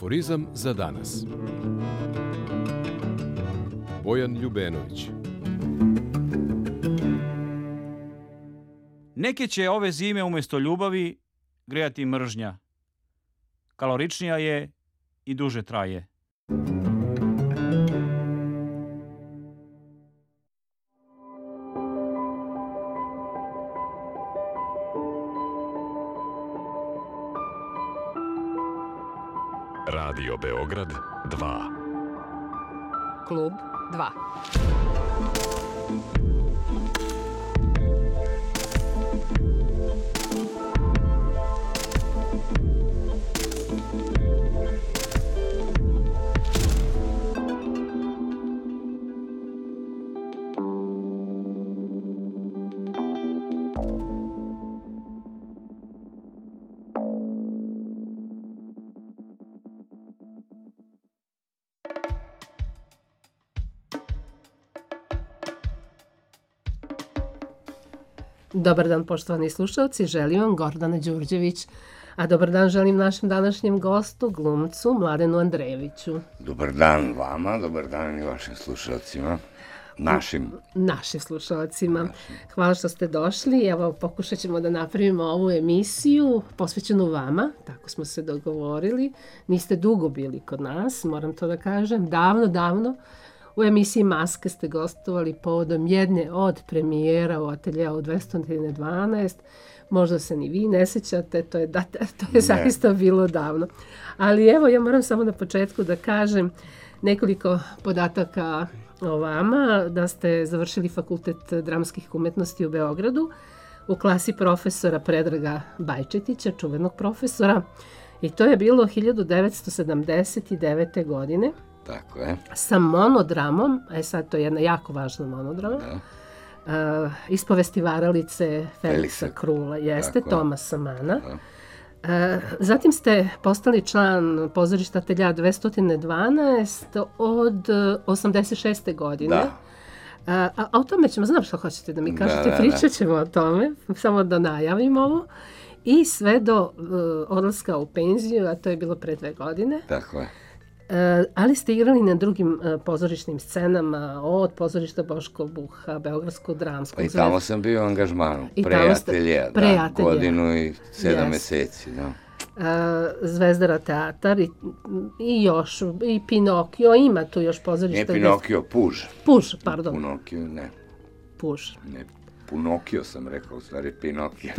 Aforizam za danas. Bojan Ljubenović. Neke će ove zime umjesto ljubavi grejati mržnja. Kaloričnija je i duže traje. Radio Beograd 2. Klub 2. Dobar dan, poštovani slušalci, želim vam Gordana Đurđević, a dobar dan želim našem današnjem gostu, glumcu Mladenu Andrejeviću. Dobar dan vama, dobar dan i vašim slušalcima, našim slušalcima. Hvala što ste došli, evo pokušat ćemo da napravimo ovu emisiju posvećenu vama, tako smo se dogovorili, niste dugo bili kod nas, moram to da kažem, davno. U emisiji Maske ste gostovali povodom jedne od premijera u ateljeu 212. Možda se ni vi ne sjećate, to je zaista bilo davno. Ali evo, ja moram samo na početku da kažem nekoliko podataka o vama, da ste završili Fakultet dramskih umetnosti u Beogradu u klasi profesora Predraga Bajčetića, čuvenog profesora. I to je bilo 1979. godine. Tako je. Sa monodramom, sad to je jedna jako važna monodrama, ispovesti varalice Feliksa Krula, jeste, Tomasa Mana. Zatim ste postali član pozorišta ateljea 212 od 86. godine. A o tome ćemo, znam što hoćete da mi kažete, pričat ćemo o tome, samo da najavim ovo. I sve do odlaska u penziju, a to je bilo pre 2 godine. Tako je. Ali ste igrali na drugim pozorišnim scenama, od pozorišta Boško Buha, Beogradskog dramskog. I tamo sam bio u angažmanu, pre ateljea, godinu i 7 meseci. Zvezdara teatar i još, i Pinokio, ima tu još pozorišta. Ne Pinokio, Puž. Puž, pardon. Pinokio, ne. Puž. Ne, Pinokio sam rekao, u stvari Pinokio.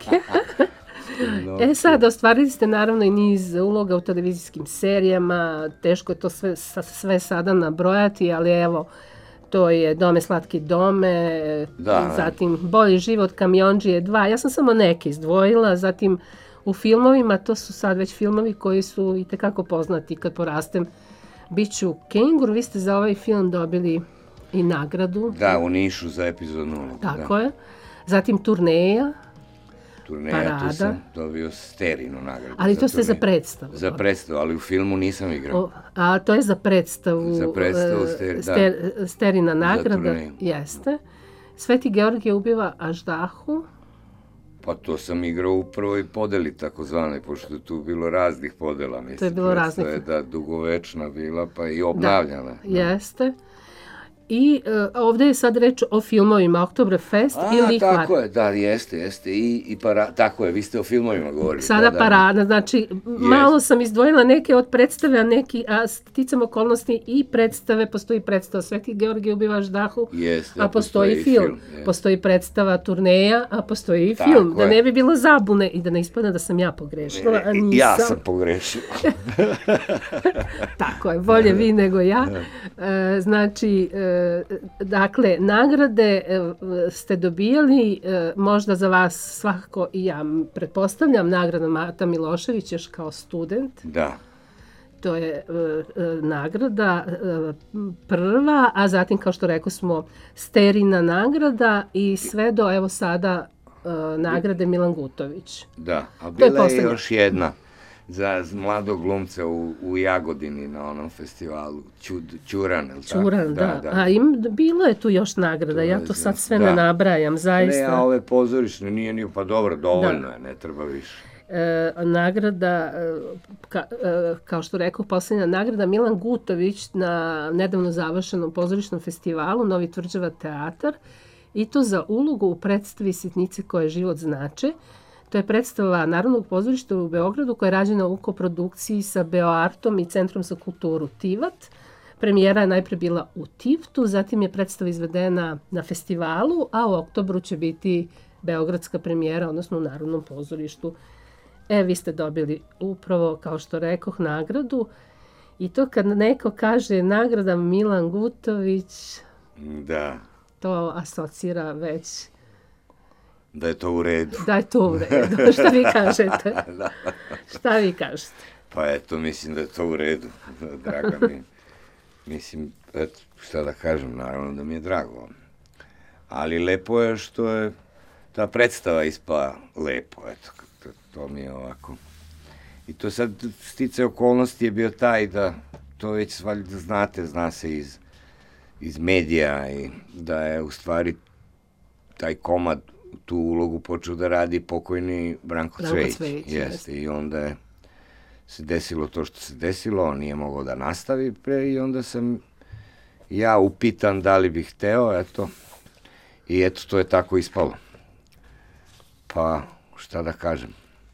Sad, ostvarili ste naravno i niz uloga u televizijskim serijama, teško je to sve sada nabrojati, ali evo, to je Dome slatki dome, zatim Bolji život, Kamiondžije 2, ja sam samo neke izdvojila, zatim u filmovima, to su sad već filmovi koji su itekako poznati, kad porastem, Biću Kenguru, vi ste za ovaj film dobili i nagradu. Da, u Nišu za epizodnu ulogu. Tako je, zatim Turneja, tu sam dobio Sterinu nagradu. Ali to ste za predstavu. Za predstavu, ali u filmu nisam igrao. A to je za predstavu. Za predstavu Sterina nagrada. Jeste. Sveti Georgije ubiva Aždahu. Pa to sam igrao u prvoj podeli, takozvanoj, pošto je tu bilo raznih podela. Mislim, to je bilo raznih. Predstava je dugovečna bila, pa i obnavljala. Jeste. I ovdje je sad reč o filmovima Oktoberfest i Lihvar. Tako je, da, jeste. Tako je, vi ste o filmovima govorili. Sada parada, znači malo sam izdvojila neke od predstave, a sticam okolnosti i predstave, postoji predstava Sveti Georgije ubiva Aždahu, a postoji film. Postoji predstava Turneja, a postoji i film. Da ne bi bilo zabune i da ne ispada da sam ja pogrešila, a nisam. Ja sam pogrešila. Tako je, bolje vi nego ja. Znači, dakle, nagrade ste dobijali, možda za vas svakako i ja pretpostavljam, nagrada Mata Milošević još kao student. Da. To je nagrada prva, a zatim, kao što rekao smo, Sterina nagrada i sve do, evo sada, nagrade Milan Gutović. Da, a bila je još jedna. Za mladog glumca u Jagodini na onom festivalu, Ćuran, ili tako? Ćuran, da. A bilo je tu još nagrada, ja to sad sve ne nabrajam, zaista. Ne, a ove pozorišne nije pa dobro, dovoljno je, ne treba više. nagrada, kao što rekao, posljednja nagrada Milan Gutović na nedavno završenom pozorišnom festivalu Novi Tvrđava teatar, i to za ulogu u predstavi Sitnice koje život znače. To je predstava Narodnog pozorišta u Beogradu koja je rađena u koprodukciji sa Beoartom i Centrom za kulturu Tivat. Premijera je najpre bila u Tivtu, zatim je predstava izvedena na festivalu, a u oktobru će biti beogradska premijera, odnosno u Narodnom pozorištu. Vi ste dobili upravo, kao što rekoh, nagradu. I to kad neko kaže nagrada Milan Gutović, Da. to asocira već Da je to u redu. da je to u redu. Šta vi kažete? Šta vi kažete? Pa eto, mislim da je to u redu. Draga mi. Mislim, eto, šta da kažem, naravno da mi je drago. Ali lepo je što je ta predstava ispala lepo, eto, to mi je ovako. I to sad, stice okolnosti je bio taj da, to već valjda znate, zna se iz medija, i da je u stvari taj komad, tu ulogu počeo da radi pokojni Branko Cvejić. Jeste, i onda je se desilo to što se desilo, on nije mogao da nastavi pre, i onda sam ja upitan da li bih hteo, eto, i eto, to je tako ispalo. Pa, šta da kažem,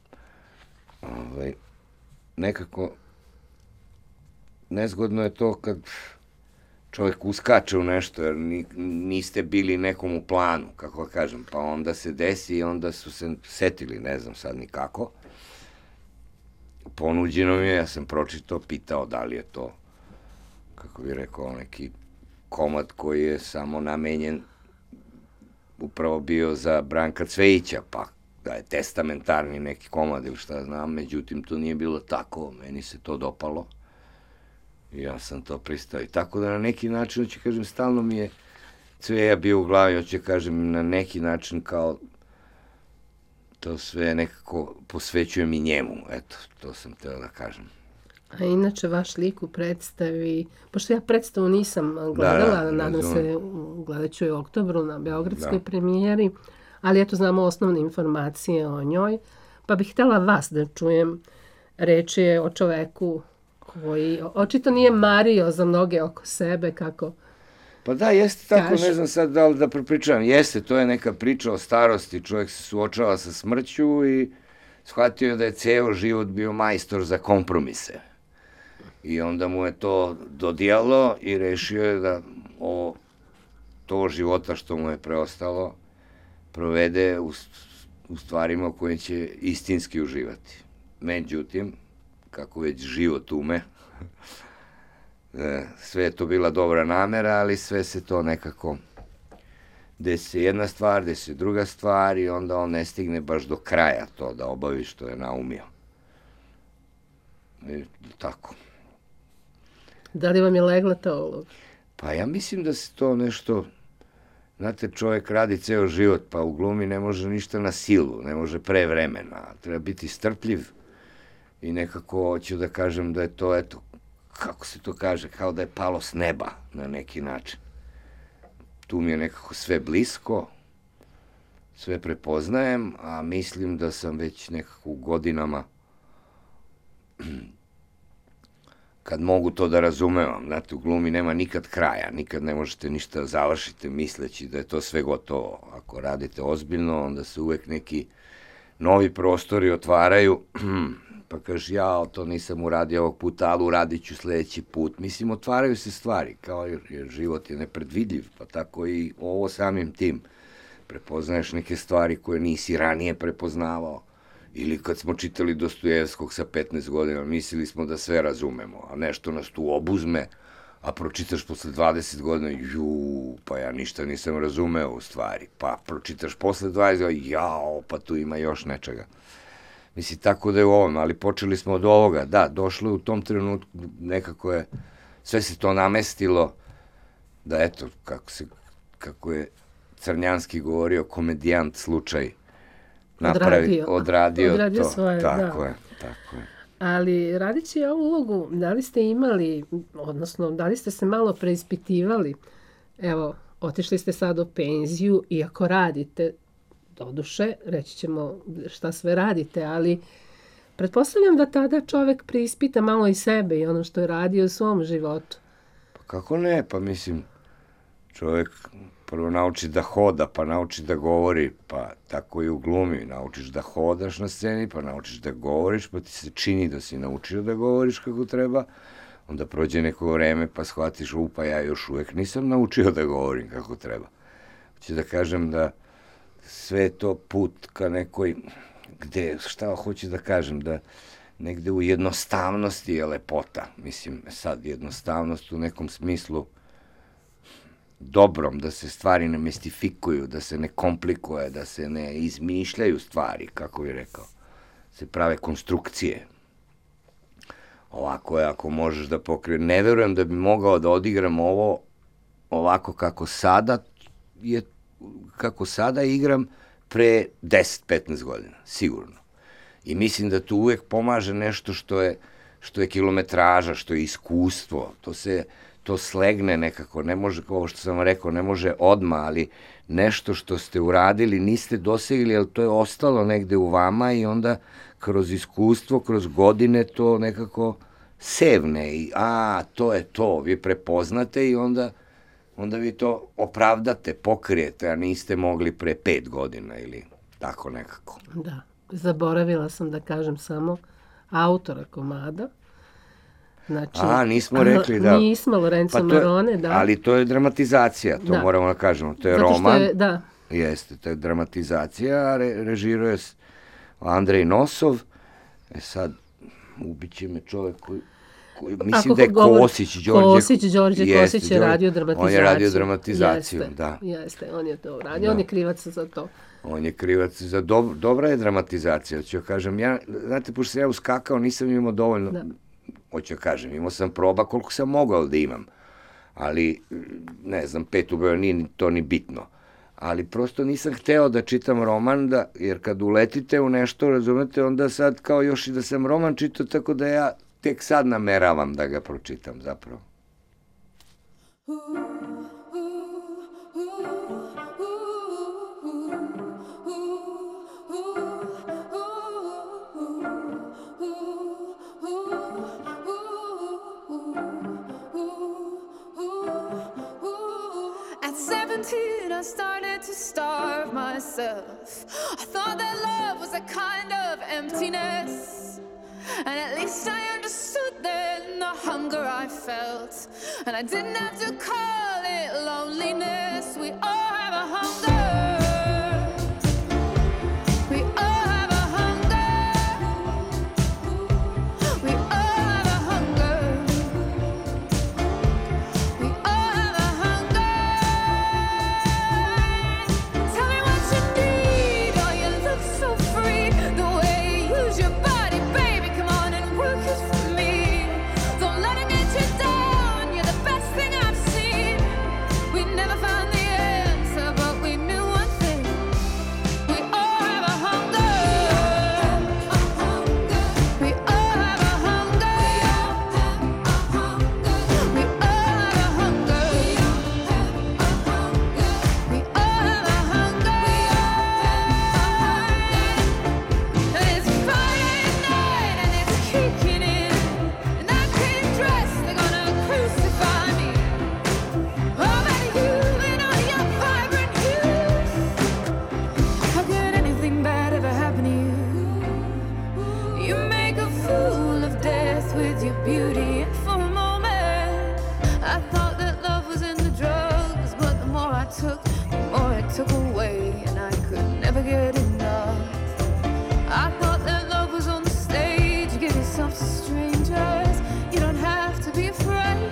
nekako nezgodno je to kad čovjek uskače u nešto, jer niste bili nekom u planu, kako da kažem, pa onda se desi i onda su se setili, ne znam sad ni kako. Ponuđeno mi je, ja sam pročitao, pitao da li je to, kako bih rekao, neki komad koji je samo namenjen upravo bio za Branka Cvejića, pa da je testamentarni neki komad ili šta znam, međutim to nije bilo tako, meni se to dopalo i ja sam to pristao. I tako da na neki način, hoće kažem, stalno mi je Cveja bio u glavi, hoće kažem, na neki način kao to sve nekako posvećujem i njemu, eto, to sam teo da kažem. A inače, vaš lik u predstavi, pošto ja predstavu nisam gledala, nadam se, gledat ću je u oktobru na beogradskoj premijeri, ali eto, znamo osnovne informacije o njoj, pa bih htjela vas da čujem. Reč je o čoveku koji očito nije mario za mnoge oko sebe, kako Pa da, jeste tako, kažu. Ne znam sad da li da prepričavam, jeste, to je neka priča o starosti, čovjek se suočava sa smrću i shvatio je da je ceo život bio majstor za kompromise. I onda mu je to dodijalo i rešio je da to života što mu je preostalo provede u stvarima u kojim će istinski uživati. Međutim, kako već život ume, sve je to bila dobra namera, ali sve se to nekako desi se jedna stvar, desi se druga stvar i onda on ne stigne baš do kraja to da obavi što je naumio. I tako. Da li vam je legla ta uloga? Pa ja mislim da se to nešto, znate, čovjek radi ceo život, pa u glumi ne može ništa na silu, ne može pre vremena, treba biti strpljiv i nekako hoću da kažem da je to, eto, kako se to kaže, kao da je palo s neba na neki način. Tu mi je nekako sve blisko, sve prepoznajem, a mislim da sam već nekako u godinama, kad mogu to da razumevam, znate, u glumi nema nikad kraja, nikad ne možete ništa završiti misleći da je to sve gotovo. Ako radite ozbiljno, onda se uvek neki novi prostori otvaraju, pa kažeš, ja to nisam uradio ovog puta, ali uradit ću sledeći put. Mislim, otvaraju se stvari, kao jer život je nepredvidljiv, pa tako i ovo samim tim. Prepoznaješ neke stvari koje nisi ranije prepoznavao. Ili kad smo čitali Dostojevskog sa 15 godina, mislili smo da sve razumemo, a nešto nas tu obuzme, a pročitaš posle 20 godina, pa ja ništa nisam razumeo u stvari. Pa pročitaš posle 20 godina, pa tu ima još nečega. Mislim, tako da je u ovom, ali počeli smo od ovoga. Da, došlo je u tom trenutku, nekako je, sve se to namestilo, da eto, kako je Crnjanski govorio, komedijant slučaj, odradio to. Svoje, tako da. je. Ali radeći ovu ulogu, da li ste imali, odnosno, da li ste se malo preispitivali? Evo, otišli ste sad u penziju i ako radite doduše, reći ćemo šta sve radite, ali pretpostavljam da tada čovek preispita malo i sebe i ono što je radio u svom životu. Pa kako ne, pa mislim, čovjek prvo nauči da hoda, pa nauči da govori, pa tako i u glumi, naučiš da hodaš na sceni, pa naučiš da govoriš, pa ti se čini da si naučio da govoriš kako treba, onda prođe neko vreme pa shvatiš, pa ja još uvek nisam naučio da govorim kako treba. Hoću da kažem da sve je to put ka nekoj, gde, šta hoću da kažem, da negde u jednostavnosti je lepota. Mislim, sad jednostavnost u nekom smislu dobrom, da se stvari ne mistifikuju, da se ne komplikuje, da se ne izmišljaju stvari, kako bih rekao, se prave konstrukcije. Ovako je, ako možeš da pokrije. Ne verujem da bi mogao da odigram ovo ovako kako sada igram pre 10-15 godina, sigurno. I mislim da tu uvek pomaže nešto što je kilometraža, što je iskustvo, to slegne nekako, ne može, kao što sam rekao, ne može odmah, ali nešto što ste uradili, niste dosegli, ali to je ostalo negde u vama i onda kroz iskustvo, kroz godine to nekako sevne i to je to, vi prepoznate i onda vi to opravdate, pokrijete, a niste mogli pre 5 godina ili tako nekako. Da, zaboravila sam da kažem samo autora komada. Znači, nismo rekli da... Nismo, Lorenzo Marone, da. Ali to je dramatizacija, to moramo da kažemo. To je zato roman. Da. Jeste, to je dramatizacija, a režiruje Andrej Nosov. Sad, ubiće me čovjek koji mislim da je Kosić, Đorđe Kosić je radio dramatizaciju. On je radio dramatizaciju, da. Jeste, on je to radio, on je krivac za to. On je krivac za dobra je dramatizacija, ću kažem. Znate, pošto sam ja uskakao, nisam imao dovoljno... Hoću kažem, imao sam proba koliko sam mogao da imam, ali, ne znam, 5 ubojeva nije to ni bitno. Ali prosto nisam hteo da čitam roman, jer kad uletite u nešto, razumete, onda sad kao još i da sam roman čitao, tako da ja tek sad nameravam da ga pročitam zapravo. I started to starve myself. I thought that love was a kind of emptiness, and at least I understood then the hunger I felt, and I didn't have to call it loneliness. We all have a hunger. We all have a hunger. We all have a hunger. We all have a hunger. Tell me what you need. Oh, you look so free. The way you use your body, baby. Come on and work it for me. Don't let it get you down. You're the best thing I've seen. We never found the answer, but we knew one thing. We all have a hunger. We all have a hunger. We all have a hunger. We all have a hunger. And it's Friday night and it's kicking in, and I can't dress. They're gonna crucify me. Oh, but you and all your vibrant youth. How could anything bad ever happen to you? You make a fool of death with your beauty, and for a moment I thought that love was in the drugs, but the more I took, the more it took away, and I could never get enough. I thought that love was on the stage. You give yourself to strangers. You don't have to be afraid.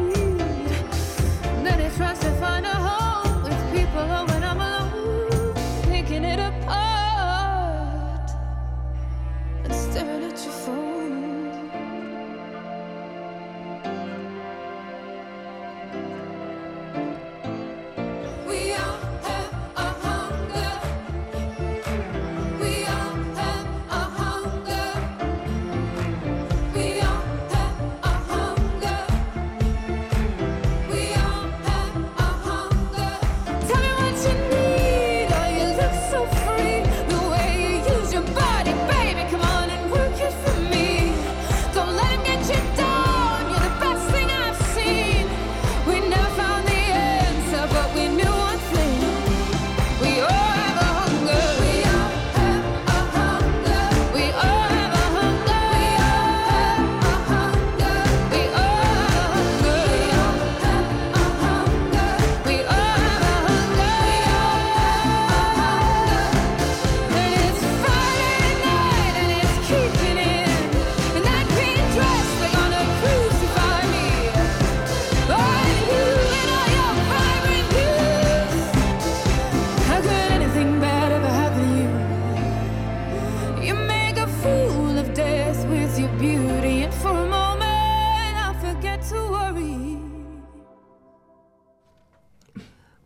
Then it tries to find a home with people, oh, when I'm alone, picking it apart and staring at your phone. We all have a hunger. We all have a hunger. We all have a hunger. We all have a hunger. Tell me what you need. Oh, you look so free.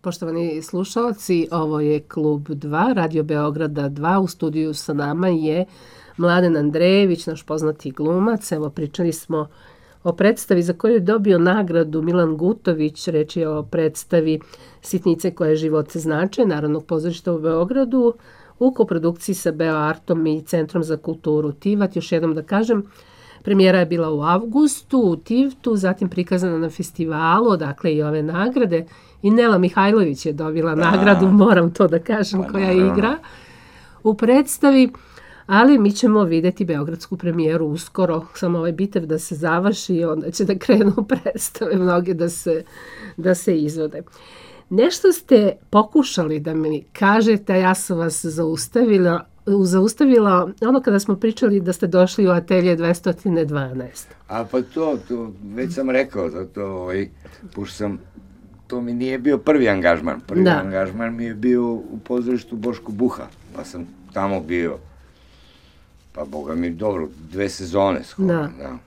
Poštovani slušalci, ovo je Klub 2, Radio Beograda 2. U studiju sa nama je Mladen Andrejević, naš poznati glumac. Evo, pričali smo o predstavi za koju je dobio nagradu Milan Gutović. Reč je o predstavi Sitnice koje život znače, Narodnog pozorišta u Beogradu, u koprodukciji sa Beoartom i Centrom za kulturu Tivat. Još jednom da kažem, premijera je bila u avgustu u Tivtu, zatim prikazana na festivalu, odakle i ove nagrade. I Nela Mihajlović je dobila nagradu, moram to da kažem, koja igra u predstavi. Ali mi ćemo vidjeti beogradsku premijeru uskoro, samo ovaj bitev da se završi, onda će da krenu predstave mnoge da se izvode. Nešto ste pokušali da mi kažete, a ja sam vas zaustavila ono kada smo pričali da ste došli u atelje 212. A pa to već sam rekao, pošto to mi nije bio prvi angažman. Prvi angažman mi je bio u pozorištu Boško Buha, pa sam tamo bio, pa boga mi dobro, 2 sezone skoro. Da.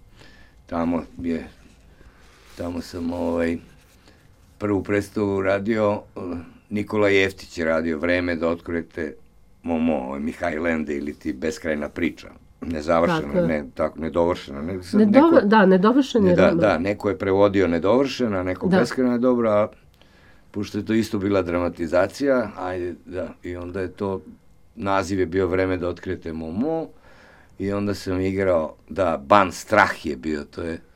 Tamo sam prvu predstavu radio, Nikola Jeftić je radio Vreme da otkrijete Momo, Mihajl Ende ili ti Beskrajna priča. Nezavršena, nedovršena. Nedovršen je roman. Da, neko je prevodio Nedovršena, neko Beskrajna je dobro, a pošto je to isto bila dramatizacija, i onda je to, naziv je bio Vreme da otkrijete Momo, i onda sam igrao, Ban strah je bio, to je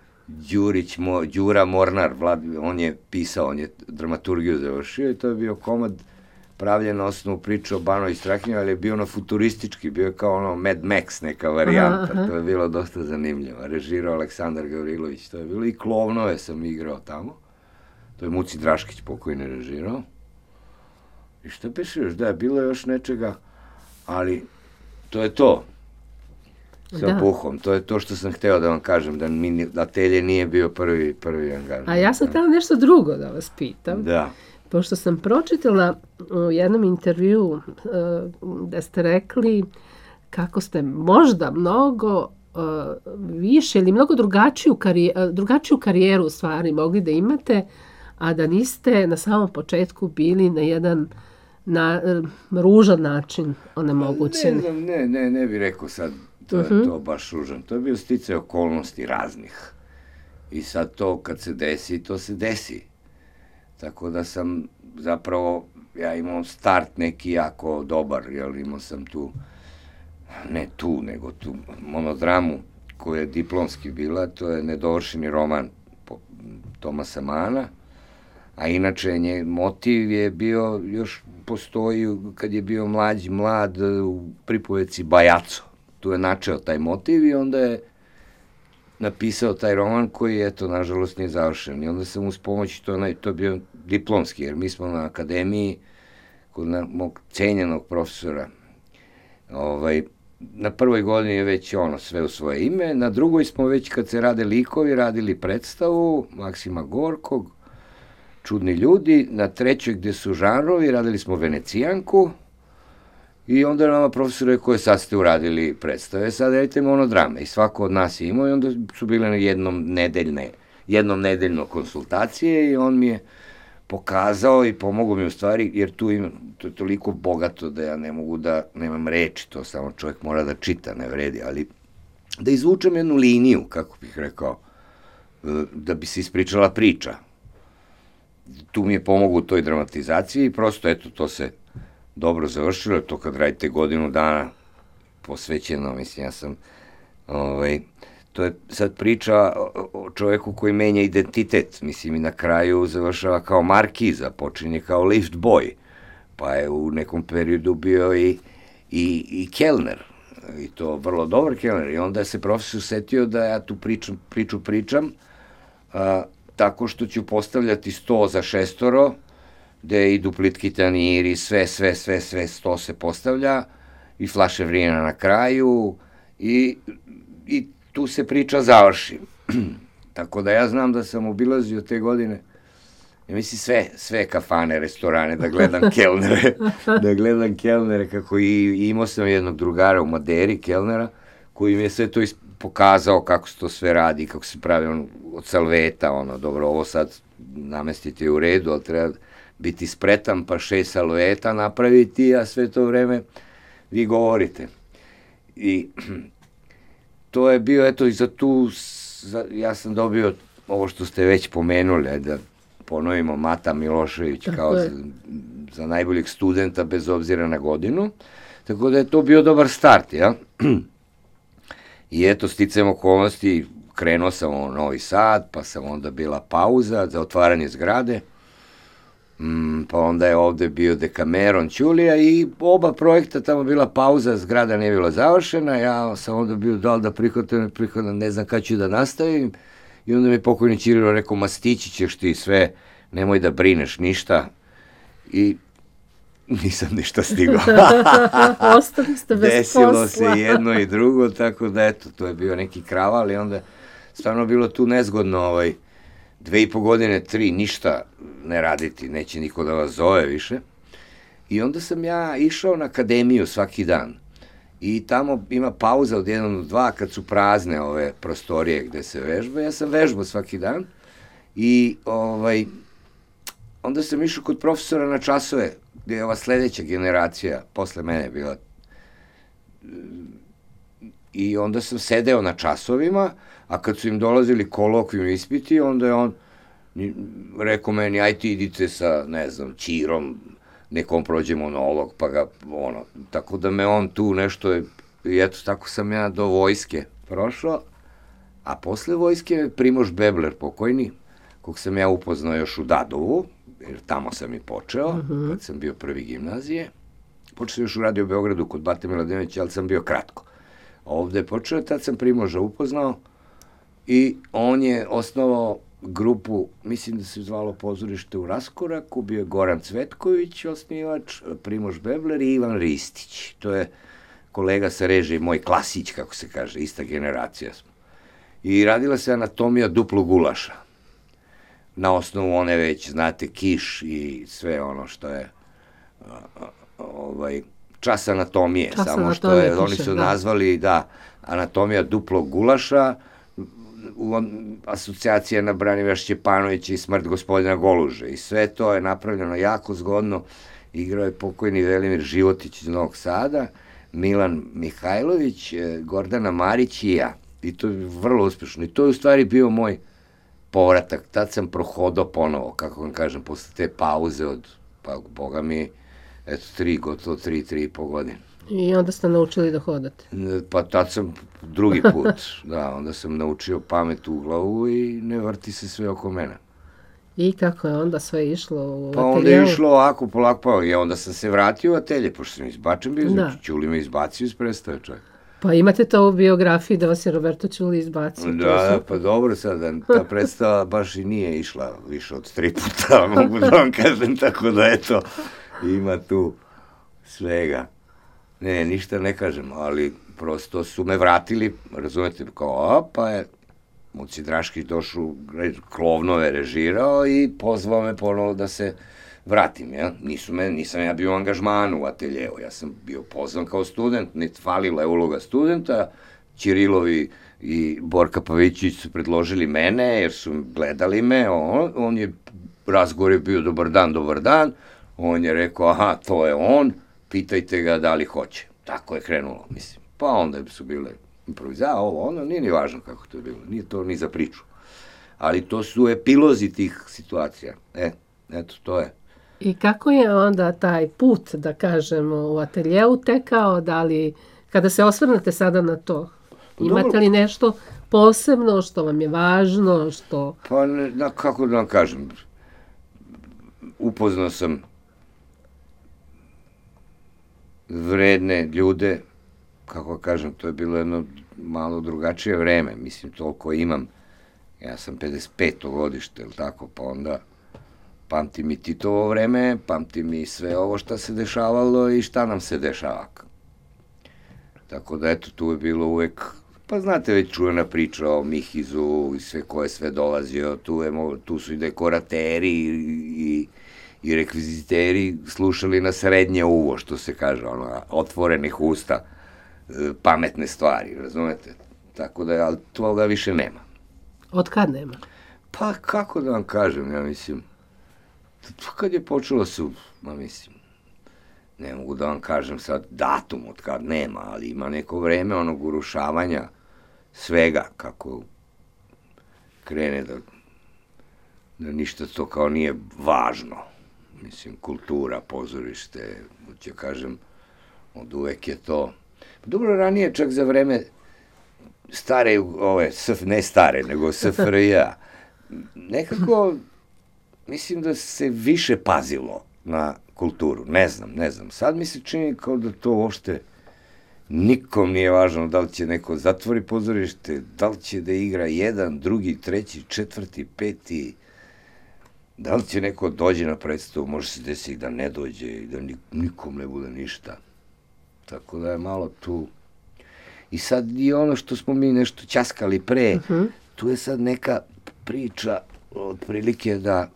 Đura Mornar, on je pisao, on je dramaturgiju završio i to je bio komad pravljen na osnovu priče o Banu i Strahinju, ali je bio ono futuristički, bio je kao ono Mad Max neka varijanta, to je bilo dosta zanimljivo. Režirao Aleksandar Gavrilović, to je bilo, i Klovnove sam igrao tamo, to je Muci Draškić pokojni režirao. I šta piše još, bilo je još nečega, ali to je to. Sa Buhom, to je to što sam hteo da vam kažem, da Atelje nije bio prvi angažman. A ja sam htjela nešto drugo da vas pitam. Da. Pošto sam pročitala u jednom intervjuu da ste rekli kako ste možda mnogo više ili mnogo drugačiju karijeru u stvari mogli da imate, a da niste na samom početku bili na jedan ružan način onemogućeni. Ne bih rekao sad to baš ružan. To je bio sticaj okolnosti raznih. I sad to kad se desi, to se desi. Tako da sam zapravo, ja imao start neki jako dobar, jer imao sam nego tu monodramu koja je diplomski bila, to je nedovršeni roman Tomasa Mana, a inače motiv je bio, još postoji kad je bio mlad u pripoveci Bajaco. Tu je načeo taj motiv i onda je napisao taj roman koji, eto, nažalost nije završen. I onda sam uz pomoć, to je bio diplomski, jer mi smo na akademiji, kod mog cenjenog profesora, na prvoj godini je već sve u svoje ime, na drugoj smo već, kad se rade likovi, radili predstavu Maksima Gorkog, Čudni ljudi, na trećoj gde su žanrovi, radili smo Venecijanku, i onda nama profesor rekao, sad ste uradili predstave, sad radite monodrame. I svako od nas je imao, i onda su bile jednom nedeljno konsultacije, i on mi je pokazao i pomogao mi u stvari, jer to je toliko bogato da ja ne mogu da, nemam reči, to samo čovjek mora da čita, ne vredi, ali da izvučem jednu liniju, kako bih rekao, da bi se ispričala priča. Tu mi je pomogao u toj dramatizaciji i prosto, eto, to se dobro završilo, to kad radite godinu dana posvećeno, mislim, ja sam, to je sad priča o čovjeku koji menja identitet, mislim, i na kraju završava kao markiza, počinje kao lift boy, pa je u nekom periodu bio i kelner, i to vrlo dobar kelner, i onda se profesor setio da ja tu priču pričam, tako što ću postavljati 100 za 6, gde idu plitki tanjiri, sve 100 se postavlja, i flaše vrijena na kraju, i tu se priča završi. Tako da ja znam da sam obilazio te godine, ja mislim sve kafane, restorane, da gledam kelnere, kako i imao sam jednog drugara u Maderi, kelnera, koji mi je sve to pokazao kako se to sve radi, kako se pravi od salveta, dobro, ovo sad namestite u redu, ali treba biti spretan pa 6 salueta napraviti, a sve to vreme vi govorite. I to je bio, eto, i ja sam dobio ovo što ste već pomenuli, da ponovimo, Mata Milošević Tako kao je. za najboljeg studenta bez obzira na godinu. Tako da je to bio dobar start, ja? I eto, sticajem okolnosti, krenuo sam u Novi Sad, pa sam onda bila pauza za otvaranje zgrade, pa onda je ovde bio Dekameron Ćulija i oba projekta, tamo bila pauza, zgrada nije bila završena, ja sam onda bio da li da prihvatam, ne znam kada ću da nastavim, i onda mi pokojni Ćirilo rekao, ma stići ćeš ti sve, nemoj da brineš ništa, i nisam ništa stigao. Ostali ste bez Desilo posla. se jedno i drugo, tako da eto, to je bio neki kraval i onda stvarno bilo tu nezgodno 2,5 godine, 3, ništa ne raditi, neće niko da vas zove više. I onda sam ja išao na akademiju svaki dan. I tamo ima pauza od 1 do 2 kad su prazne ove prostorije gde se vežba. Ja sam vežbao svaki dan i onda sam išao kod profesora na časove, gde je ova sledeća generacija posle mene bila. I onda sam sedeo na časovima, a kad su im dolazili kolokvijum ispiti, onda je on rekao meni, aj ti idite sa, ne znam, Ćirom, nekom prođe monolog, pa ga, tako da me on tu nešto, i eto, tako sam ja do vojske prošao, a posle vojske Primož Bebler, pokojni, kog sam ja upoznao još u Dadovu, jer tamo sam i počeo, kad sam bio prvi gimnazije, počeo sam još u Radio Beogradu kod Bate Miladinovića, ali sam bio kratko. Ovde je počeo, tad sam Primoža upoznao i on je osnovao grupu, mislim da se zvalo Pozorište u raskoraku, bio je Goran Cvetković, osnivač, Primož Bebler i Ivan Ristić. To je kolega sa režije, moj klasić, kako se kaže, ista generacija smo. I radila se anatomija duplog gulaša. Na osnovu one već, znate, Kiš i sve ono što je čas anatomije, Čas samo što anatomije je, oni Kiša, su da. nazvali, anatomija duplog gulaša, asocijacija na Branimira Šćepanovića i smrt gospodina Goluže. I sve to je napravljeno jako zgodno. Igrao je pokojni Velimir Životić iz Novog Sada, Milan Mihajlović, Gordana Marić i ja. I to je vrlo uspešno. I to je u stvari bio moj povratak. Tad sam prohodao ponovo, kako vam kažem, posle te pauze od, pa boga mi, eto, 3,5 godine. I onda ste naučili da hodate. Pa tad sam drugi put, da, onda sam naučio pamet u glavu i ne vrti se sve oko mene. I kako je onda sve išlo u Pa onda je išlo ovako, polako, pa i onda sam se vratio u atelje, pošto sam izbačen bio, znači Ćuli me izbacio iz predstave, čovjek. Pa imate to u biografiji da vas je Roberto Ćuli izbacio. Da, pa dobro sad, ta predstava baš i nije išla više od 3 puta, mogu da vam kažem, tako da eto, ima tu svega. Ne, ništa ne kažem, ali prosto su me vratili, razumete, kao, pa je Muci Draškić došao, Klovnove režirao i pozvao me ponovo da se vratim, ja. Nisam ja bio u angažmanu u ateljevu, ja sam bio pozvan kao student, falila je uloga studenta, Ćirilovi i Borka Pavićić su predložili mene, jer su gledali me, razgovor je bio dobar dan, on je rekao, aha, to je on, pitajte ga da li hoće. Tako je krenulo, mislim. Pa onda su bile improvizacije, nije ni važno kako to je bilo, nije to ni za priču. Ali to su epilozi tih situacija. Eto, to je. I kako je onda taj put, da kažemo, u ateljeu tekao, da li, kada se osvrnete sada na to, imate li nešto posebno što vam je važno, što... Pa, kako da vam kažem, upoznao sam vredne ljude, kako kažem, to je bilo jedno malo drugačije vreme, mislim, toliko imam, ja sam 55. godište, ili tako, pa onda pamtim i Titovo vreme, pamtim i sve ovo što se dešavalo i šta nam se dešava. Tako da, eto, tu je bilo uvek, pa znate već čujena priča o Mihizu i sve ko je sve dolazio, tu su i dekorateri i rekviziteri slušali na srednje uvo, što se kaže, otvorenih usta, pametne stvari, razumete? Tako da, ali toga više nema. Od kad nema? Pa, kako da vam kažem, ja mislim, kad je počelo su, mislim, ne mogu da vam kažem sad datum od kad nema, ali ima neko vreme onog urušavanja svega, kako krene da ništa to kao nije važno. Mislim, kultura, pozorište, ću kažem, od uvek je to. Dobro, ranije čak za vreme stare, ne stare, nego SFRJ-a, nekako, mislim da se više pazilo na kulturu, ne znam. Sad mi se čini kao da to uopšte nikom nije važno da li će neko zatvori pozorište, da li će da igra jedan, drugi, treći, četvrti, peti, da li će neko dođe na predstavu, može se desiti da ne dođe i da nikom ne bude ništa. Tako da je malo tu. I sad i ono što smo mi nešto ćaskali pre, tu je sad neka priča otprilike da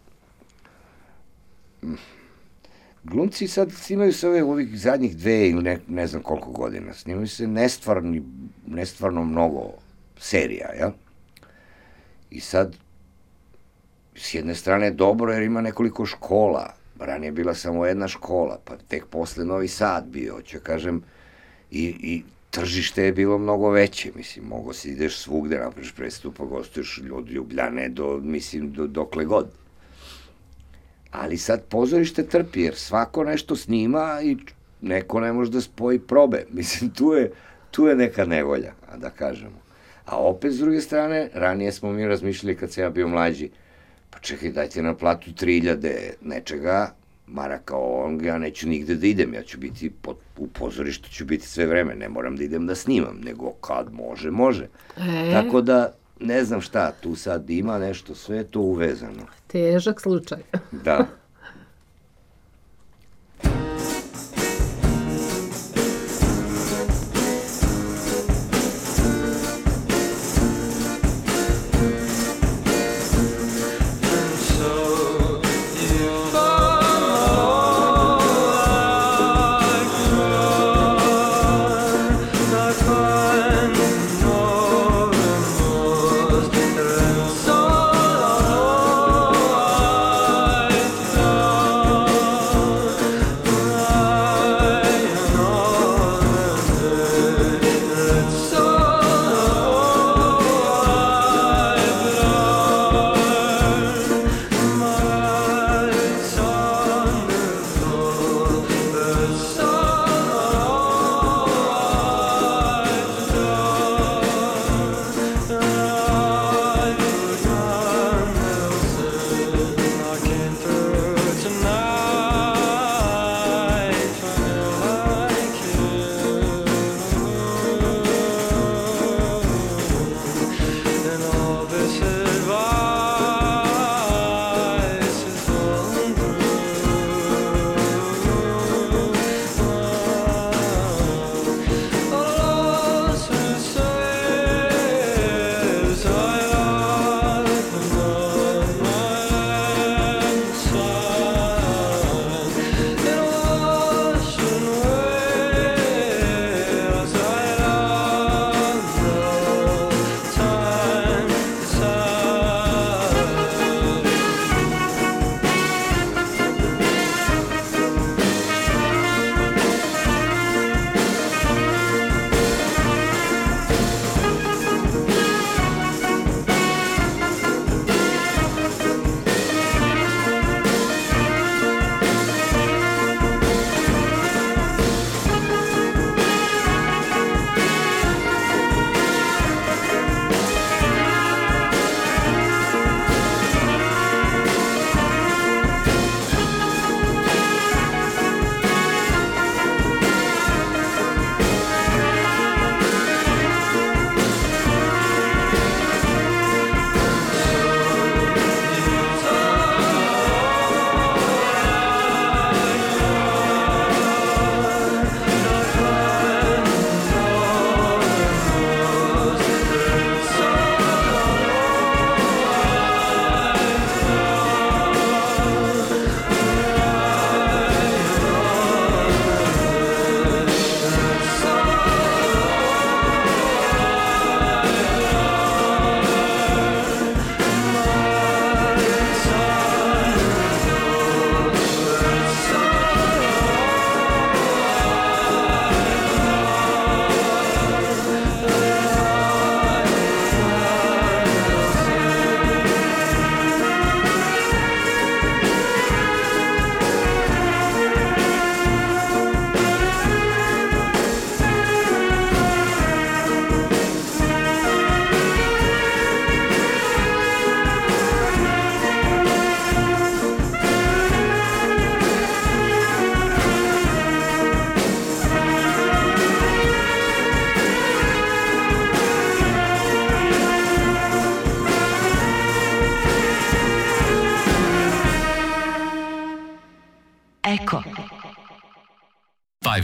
glumci sad snimaju se ovih zadnjih 2 ili ne znam koliko godina, snimaju se nestvarno mnogo serija, ja? I sad, s jedne strane dobro jer ima nekoliko škola, ranije je bila samo jedna škola, pa tek posle Novi Sad bio, ću kažem, i tržište je bilo mnogo veće, mislim, mogo si ideš svugde, napraviš predstupa, gostuješ od Ljubljane do, mislim, dokle god. Ali sad pozorište trpi, jer svako nešto snima i neko ne može da spoji probe. Mislim, tu je neka nevolja, da kažemo. A opet, s druge strane, ranije smo mi razmišljali kad sam ja bio mlađi, pa čekaj, dajte na platu 3.000 nečega, maraka ovoga, ja neću nigde da idem, ja ću biti u pozorištu, ću biti sve vreme, ne moram da idem da snimam, nego kad može. Tako da, ne znam šta, tu sad ima nešto, sve je to uvezano. Težak slučaj. Da.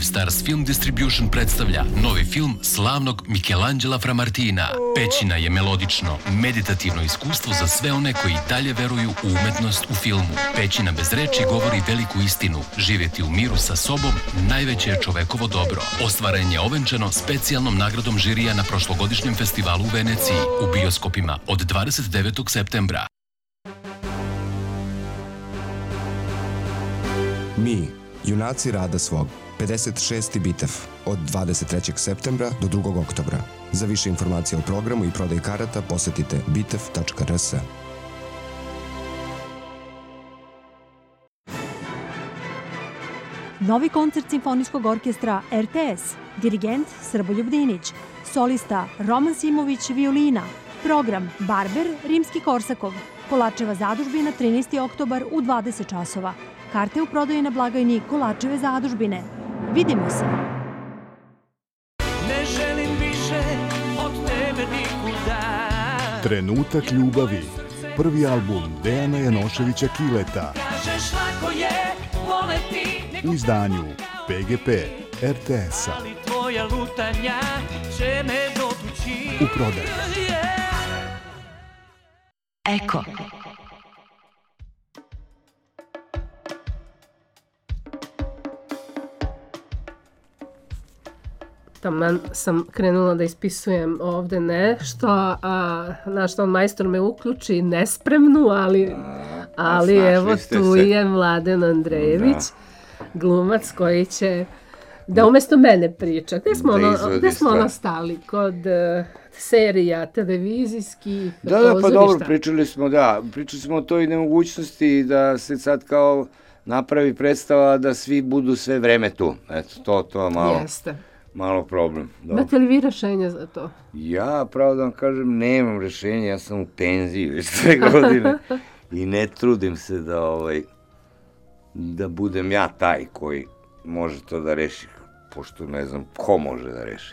Stars Film Distribution predstavlja novi film slavnog Michelangela Framartina. Pećina je melodično, meditativno iskustvo za sve one koji dalje veruju u umetnost u filmu. Pećina bez reči govori veliku istinu. Živjeti u miru sa sobom najveće je čovekovo dobro. Ostvarenje je ovenčano specijalnom nagradom žirija na prošlogodišnjem festivalu u Veneciji, u bioskopima od 29. septembra. Mi, junaci rada svog, 56. bitev, od 23. septembra do 2. oktobra. Za više informacija o programu i prodaj karata posetite bitev.rs. Novi koncert Simfonijskog orkestra RTS, dirigent Srboljub Dinić, solista Roman Simović violina, program Barber Rimski-Korsakov, Kolačeva zadužbina 13. oktobar u 20 časova. Karte u prodaji na blagajni Kolačeve zadužbine. Vidimo se! Ne želim više od tebe nikuda. Trenutak ljubavi. Prvi album Dejana Janoševića Kileta. Kažeš lako je voleti. U izdanju PGP RTS-a. Ali tvoja lutanja će me dotući. U prodaju. Eko. Taman sam krenula da ispisujem ovde nešto, a naš ton majstor me uključi nespremnu, ali evo tu je Mladen Andrejević, glumac koji će da umesto mene priča. Gde smo ono stali? Kod serija televizijskih, Da, pa dobro, pričali smo o toj nemogućnosti da se sad kao napravi predstava da svi budu sve vreme tu. Eto, to je malo... Jeste. Malo problem. Imate li vi rešenje za to? Ja, pravo da vam kažem, nemam rešenja, ja sam u penziji već 2 godine i ne trudim se da budem ja taj koji može to da reši, pošto ne znam ko može da reši.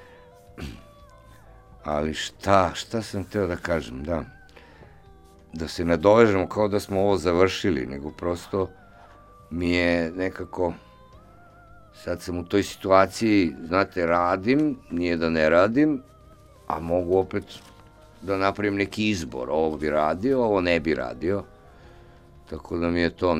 Ali šta sam hteo da kažem, da se nadovežemo kao da smo ovo završili, nego prosto mi je nekako... Sad sam u toj situaciji, znate, radim, nije da ne radim, a mogu opet da napravim neki izbor. Ovo bi radio, ovo ne bi radio. Tako da mi je to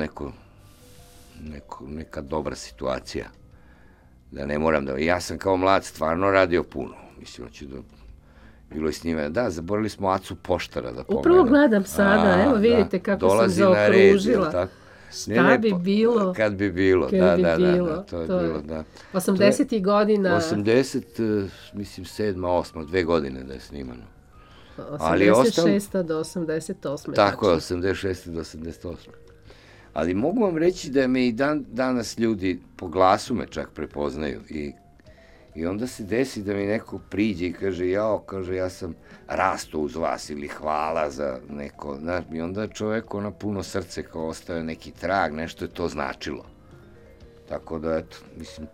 neka dobra situacija. Da ne moram da... Ja sam kao mlad stvarno radio puno. Mislim, hoću da... Bilo je s njima... Da, zaboravili smo Acu Poštara da pomenem. Upravo gledam sada, evo vidite kako sam zaokružila. Šta bi bilo? Kad bi bilo, to je bilo, da. 80. godina. mislim 7. 8. 2 godine da je snimano. 86. do 88. Tako je, 86. do 88. Ali mogu vam reći da me i danas ljudi po glasu me čak prepoznaju i onda se desi da mi neko priđe i kaže, ja sam rastao uz vas ili hvala za neko, znaš, i onda čovjek puno srce kao ostaje neki trag, nešto je to značilo. Tako da, eto, mislim,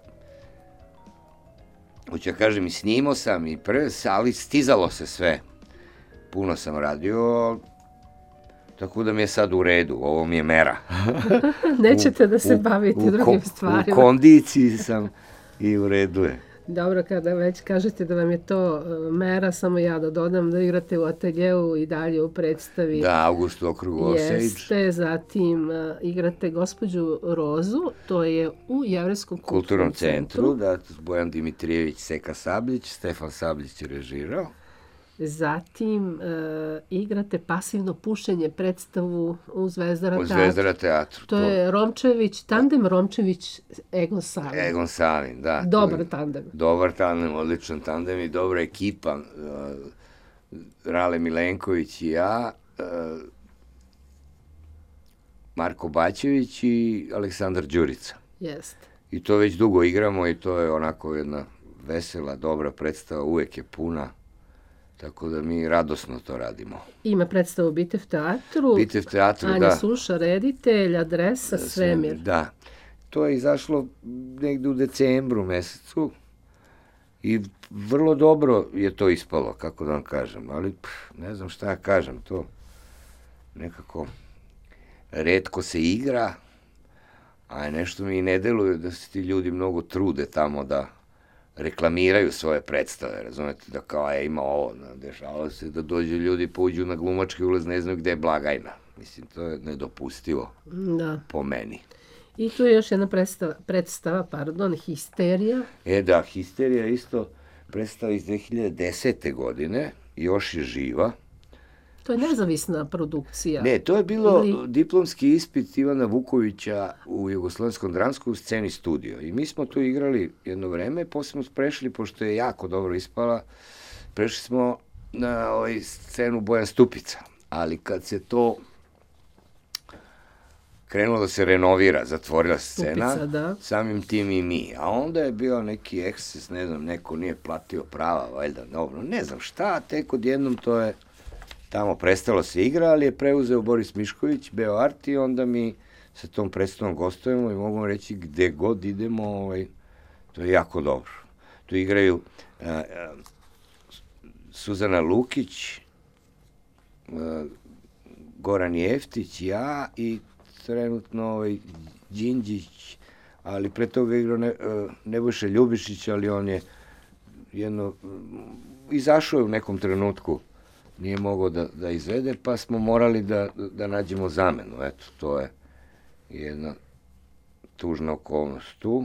hoću ja kažem, i snimao sam i ali stizalo se sve. Puno sam radio, tako da mi je sad u redu, ovo mi je mera. Nećete da se bavite drugim stvarima. U kondiciji sam i u redu je. Dobro, kada već kažete da vam je to mera, samo ja da dodam da igrate u ateljeu i dalje u predstavi. Da, August u okrugu Osage. Jeste, zatim igrate gospođu Rozu, to je u Jevrejskom kulturnom centru. Da, Bojan Dimitrijević, Seka Sabljić, Stefan Sabljić je režirao. Zatim igrate pasivno pušenje predstavu u Zvezdara teatru. U Zvezdara teatru. To je Romčević, tandem Romčević-Egon Savin. Egon Savin, da. Dobar tandem. Dobar tandem, odličan tandem i dobra ekipa. Rale Milenković i ja, Marko Baćević i Aleksandar Đurica. Jeste. I to već dugo igramo i to je onako jedna vesela, dobra predstava, uvek je puna. Tako da mi radosno to radimo. Ima predstavu u Bitev teatru. Bitev teatru, da. Anja Suša, reditelj, adresa Svemir. Da. To je izašlo negde u decembru mesecu i vrlo dobro je to ispalo, kako da vam kažem. Ali ne znam šta ja kažem, to nekako retko se igra, a nešto mi i ne deluje da se ti ljudi mnogo trude tamo da reklamiraju svoje predstave, razumete, da kao ima ovo, dešavalo se da dođu ljudi, pođu na glumački ulaz, ne znaju gde je blagajna. Mislim, to je nedopustivo po meni. I tu je još jedna predstava, Histerija. Da, Histerija isto predstava iz 2010. godine, još je živa. To je nezavisna produkcija. Ne, to je bilo diplomski ispit Ivana Vukovića u Jugoslovenskom dramskom sceni studio. I mi smo tu igrali jedno vreme, posle smo prešli, pošto je jako dobro ispala, prešli smo na scenu Bojan Stupica. Ali kad se to krenulo da se renovira, zatvorila scena, samim tim i mi. A onda je bio neki eksces, ne znam, neko nije platio prava, valjda, dobro, ne znam šta, tek odjednom to je tamo prestalo se igra, ali je preuzeo Boris Mišković, Beo Art, i onda mi sa tom predstavom gostujemo i mogu reći gde god idemo, to je jako dobro. Tu igraju Suzana Lukić, Goran Jeftić, ja i trenutno Đinđić, ali pre toga igrao Nebojša Ljubišić, ali on je izašao je u nekom trenutku, nije mogao da izvede, pa smo morali da nađemo zamenu. Eto, to je jedna tužna okolnost tu.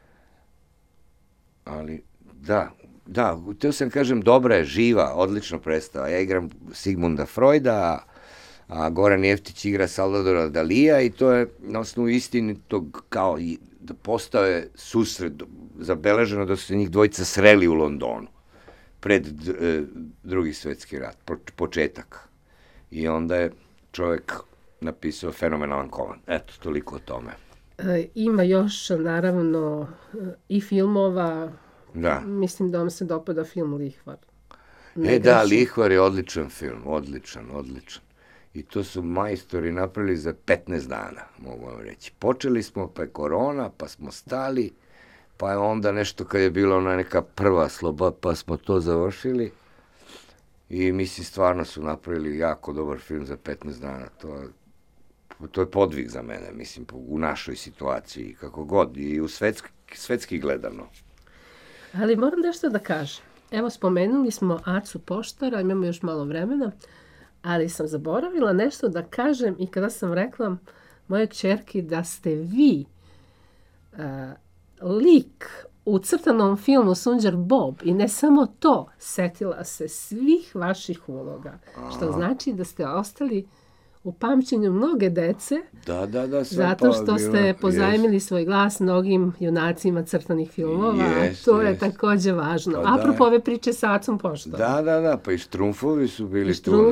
Ali, da, htio sam kažem, dobra je, živa, odlično predstava. Ja igram Sigmunda Freuda, a Goran Jeftić igra Salvadora Dalija i to je na osnovu istinitog, kao i da postao je susret, zabeleženo da su se njih dvojica sreli u Londonu pred Drugi svetski rat, početak. I onda je čovjek napisao fenomenalan kovan. Eto, toliko o tome. Ima još, naravno, i filmova. Da. Mislim da vam se dopada film Lihvar. Da, Lihvar je odličan film, odličan. I to su majstori napravili za 15 dana, mogu vam reći. Počeli smo, pa je korona, pa smo stali, pa je onda nešto kad je bila ona neka prva sloba, pa smo to završili. I mislim, stvarno su napravili jako dobar film za 15 dana. To je podvig za mene, mislim, u našoj situaciji, kako god, i u svetski gledano. Ali moram nešto da kažem. Evo, spomenuli smo Acu Poštara, imamo još malo vremena, ali sam zaboravila nešto da kažem i kada sam rekla moje kćerki da ste vi lik u crtanom filmu Sunđer Bob i ne samo to, setila se svih vaših uloga, što znači da ste ostali u pamćenju mnoge dece, da, zato što ste pozajmili svoj glas mnogim junacima crtanih filmova, a to je takođe važno. Apropo ove priče sa Acom Poštarom. Da, pa i Štrumfovi su bili tu.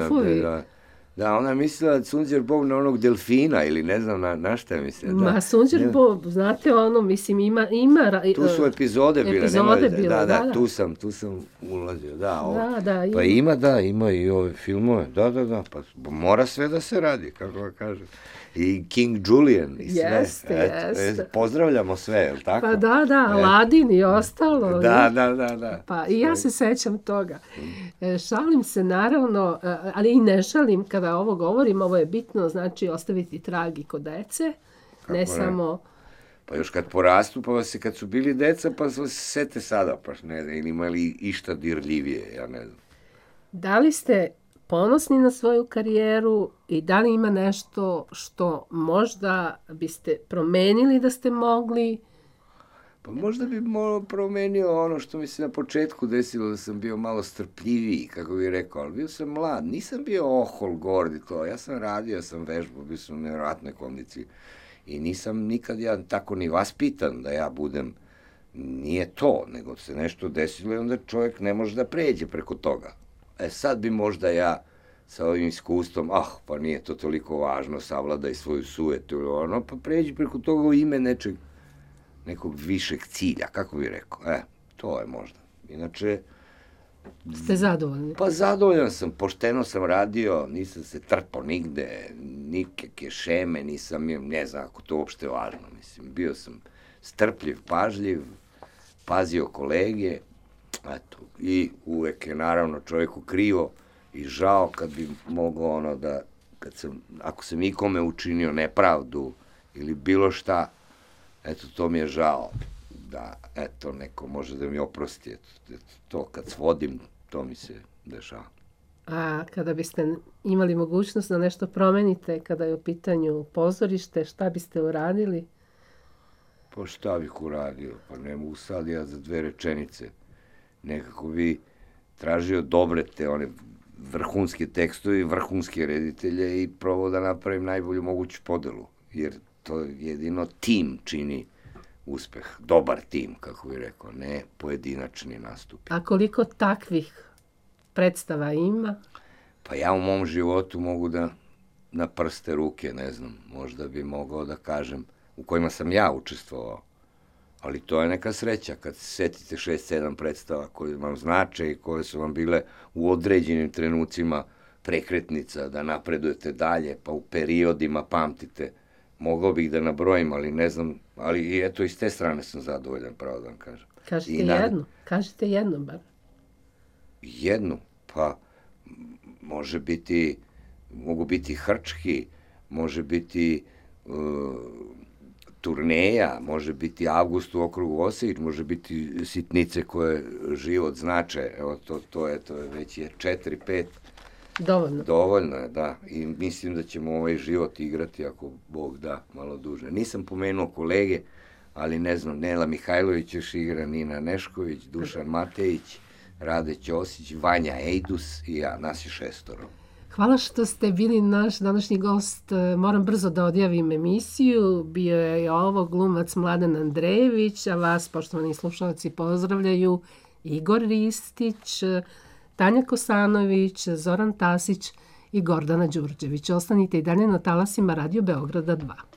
Da, ona je mislila Sunđer Bob na onog delfina ili ne znam na šta je mislila. Ma Sunđer Bob, znate ono, mislim, ima... Tu su epizode bile. Da, tu sam ulazio, Pa ima i ove filmove, da, pa mora sve da se radi, kako ga kažem. I King Julian i sve. Jeste. Pozdravljamo sve, je li tako? Pa da, Aladin i ostalo. Da. Pa i ja se sećam toga. Šalim se naravno, ali i ne šalim kada ovo govorim, ovo je bitno, znači ostaviti trag i kod dece, ne samo... Pa još kad porastu, pa vas se kad su bili deca, pa se sete sada, pa ne znam, ili imali išta dirljivije, ja ne znam. Da li ste ponosni na svoju karijeru i da li ima nešto što možda biste promenili da ste mogli? Pa možda bi promenio ono što mi se na početku desilo, da sam bio malo strpljiviji, kako bih rekao, ali bio sam mlad, nisam bio ohol, gord i to, ja sam radio, ja sam vežbao, bio sam u nevjerojatnoj kondiciji i nisam nikad ja tako ni vaspitan da ja budem, nije to, nego se nešto desilo i onda čovjek ne može da pređe preko toga. Sad bi možda ja sa ovim iskustvom, pa nije to toliko važno, savladaj svoju sujetu, pa pređi preko toga u ime nekog višeg cilja, kako bih rekao. To je možda. Inače... Ste zadovoljni? Pa zadovoljan sam, pošteno sam radio, nisam se trpao nigde, nikakve šeme, nisam, ne znam ako to uopšte važno, mislim, bio sam strpljiv, pažljiv, pazio kolege, eto, i uvek je naravno čovjeku krivo i žao kad bi mogao ono da, ako sam ikome učinio nepravdu ili bilo šta, Eto, to mi je žao da, eto, neko može da mi oprosti. Eto, to kad svodim, to mi se dešava. A kada biste imali mogućnost da nešto promenite, kada je u pitanju pozorište, šta biste uradili? Pa šta bih uradio? Pa ne mogu sad ja za 2 rečenice. Nekako bi tražio dobre te one vrhunske tekstove, vrhunske reditelje i probao da napravim najbolju moguću podelu. Jer to jedino tim čini uspeh. Dobar tim, kako bih rekao, ne pojedinačni nastupi. A koliko takvih predstava ima? Pa ja u mom životu mogu da na prste ruke, ne znam, možda bi mogao da kažem, u kojima sam ja učestvovao. Ali to je neka sreća kad se setite 6-7 predstava koje vam znače i koje su vam bile u određenim trenucima prekretnica da napredujete dalje, pa u periodima pamtite. Mogao bih da nabrojim, ali ne znam, ali i eto iz te strane sam zadovoljan, pravo da vam kažem. Kažite jednu bar. Jednu? Pa mogu biti Hrčki, može biti Turneja, može biti Avgust u okrugu Osijek, može biti Sitnice koje život znače, evo to je već je 4-5. Dovoljno. Dovoljno je, da. I mislim da ćemo ovaj život igrati, ako Bog da, malo duže. Nisam pomenuo kolege, ali ne znam, Nela Mihajlović još igra, Nina Nešković, Dušan Matejić, Rade Ćosić, Vanja Ejdus i ja, nas je 6. Hvala što ste bili naš današnji gost. Moram brzo da odjavim emisiju. Bio je ovo glumac Mladen Andrejević, a vas, poštovani slušalci, pozdravljaju Igor Ristić, Tanja Kosanović, Zoran Tasić i Gordana Đurđević. Ostanite i dalje na talasima Radio Beograda 2.